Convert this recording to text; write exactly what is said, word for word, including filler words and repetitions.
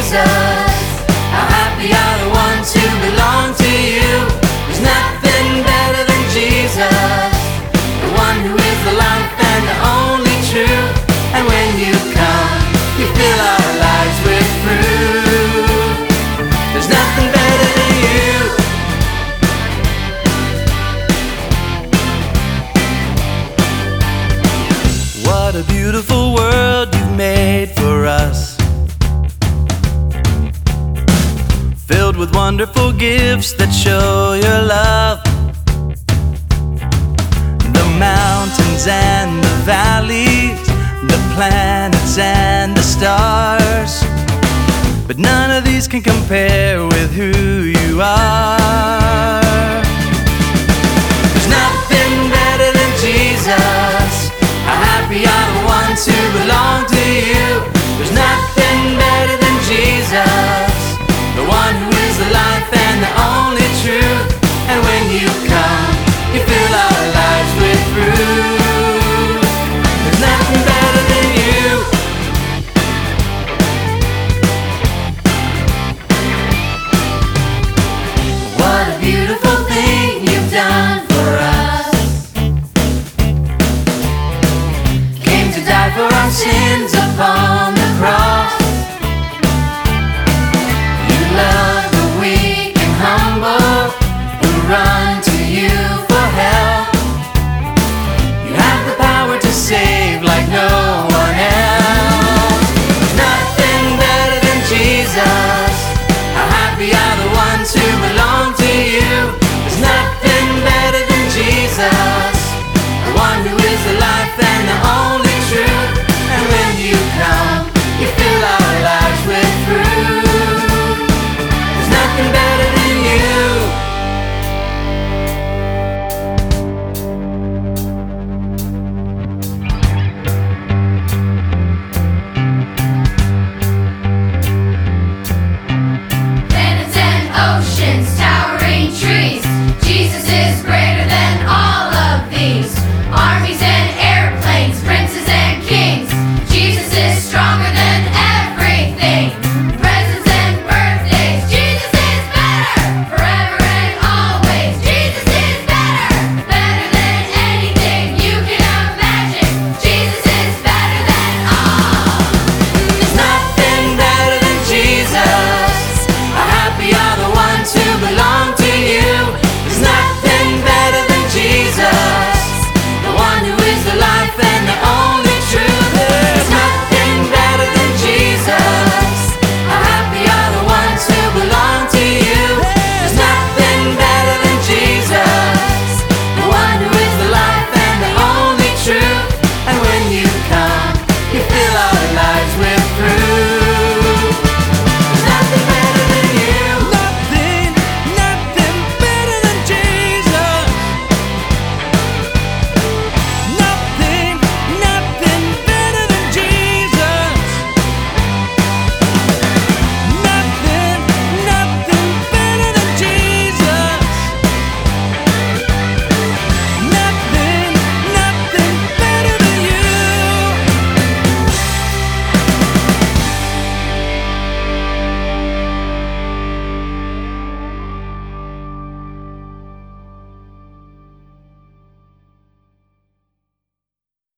Jesus. How happy are the ones who belong to you. There's nothing better than Jesus, the one who is the life and the only truth. And when you come, you fill our lives with fruit. There's nothing better than you. What a beautiful world you've made for us, filled with wonderful gifts that show your love. The mountains and the valleys, the planets and the stars, but none of these can compare with who you are. There's nothing better than Jesus. How happy are the ones who belong to you. There's nothing better than Jesus, the one who is the life and the only truth. And when you